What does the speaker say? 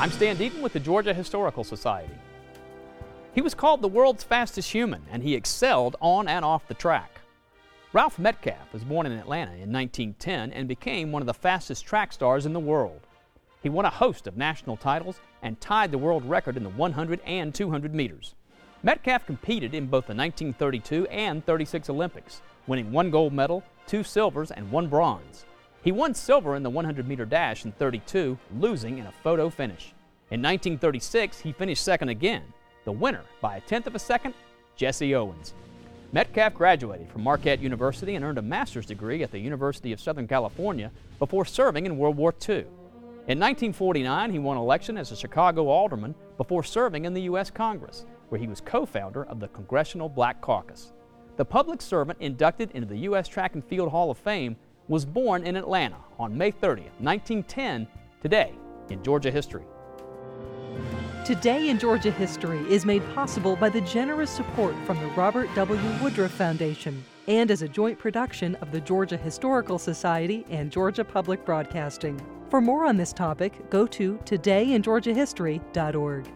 I'm Stan Deaton with the Georgia Historical Society. He was called the world's fastest human, and he excelled on and off the track. Ralph Metcalfe was born in Atlanta in 1910 and became one of the fastest track stars in the world. He won a host of national titles and tied the world record in the 100 and 200 meters. Metcalfe competed in both the 1932 and 36 Olympics, winning 1 gold medal, 2 silvers, and 1 bronze. He won silver in the 100-meter dash in 32, losing in a photo finish. In 1936, he finished second again. The winner, by a tenth of a second, Jesse Owens. Metcalfe graduated from Marquette University and earned a master's degree at the University of Southern California before serving in World War II. In 1949, he won election as a Chicago alderman before serving in the U.S. Congress, where he was co-founder of the Congressional Black Caucus. The public servant inducted into the U.S. Track and Field Hall of Fame was born in Atlanta on May 30th, 1910, today in Georgia history. Today in Georgia History is made possible by the generous support from the Robert W. Woodruff Foundation and as a joint production of the Georgia Historical Society and Georgia Public Broadcasting. For more on this topic, go to todayingeorgiahistory.org.